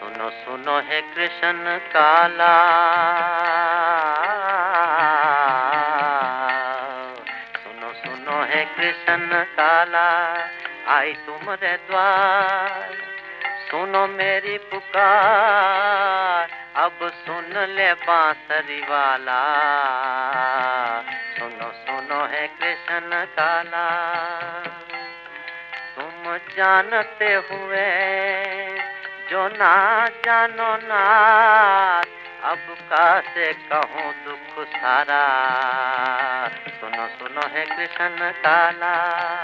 सुनो सुनो है कृष्ण काला, सुनो सुनो है कृष्ण काला, आई तुम्हारे द्वार। सुनो मेरी पुकार, अब सुन ले बांसुरी वाला। सुनो सुनो है कृष्ण काला। तुम जानते हुए जो ना जानो नाथ, अब कैसे कहूँ दुख सारा। सुनो सुनो है कृष्ण काला।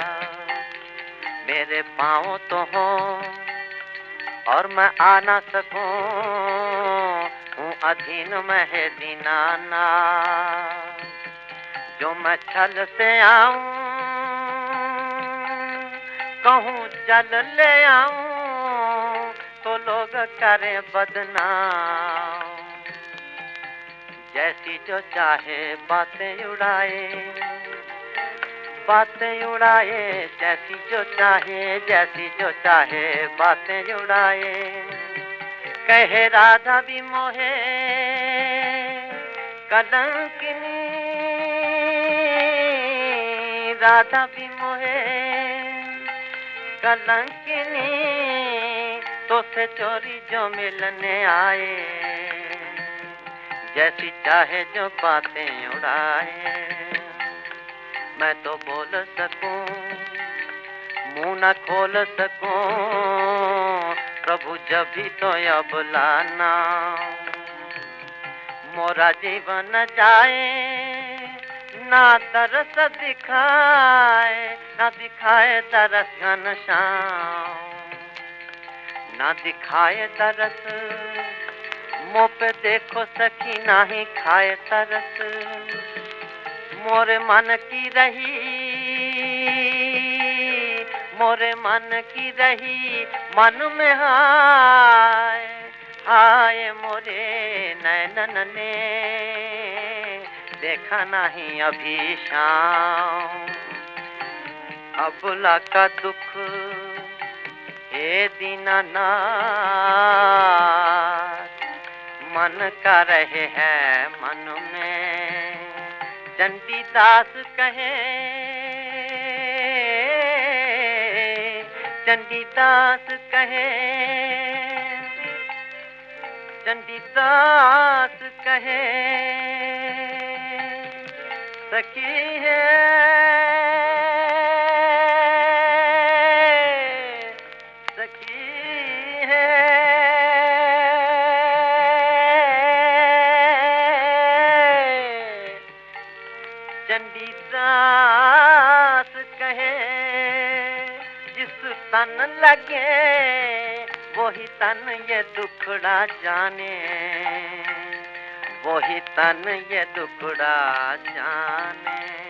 मेरे पाँव तो हो और मैं आ ना सकूं, हूँ अधीन में है दीनानाथ। जो मैं छल से आऊं, कहूँ जल ले आऊं, तो लोग करें बदनाम। जैसी जो चाहे बातें उड़ाए, बातें उड़ाए, जैसी जो चाहे बातें उड़ाए। कहे राधा भी मोहे कलंकिनी, राधा भी मोहे कलंकिनी, तो से चोरी जो मिलने आए। जैसी चाहे जो बातें उड़ाए, मैं तो बोल सकूं, मुंह न खोल सकूं, प्रभु जब भी तो अब लाना। मोरा जीवन जाए, ना तरस दिखाए, ना दिखाए तरस घनश्याम, ना दिखाए तरस। मुँह पे देखो सखी नाही खाए तरस। मोरे मन की रही, मोरे मन की रही, मन में हाय हाय मोरे नैनन ने देखा नहीं अभी शाम। अबला का दुख हे दीनानाथ, मन का रहे है मन में। चंडीदास कहे, चंडीदास कहे, चंडीदास कहे, सखी है, सखी है। चंडीदास कहे, जिस तन लगे वही तन ये दुखड़ा जाने, वही तन ये दुखड़ा जाने।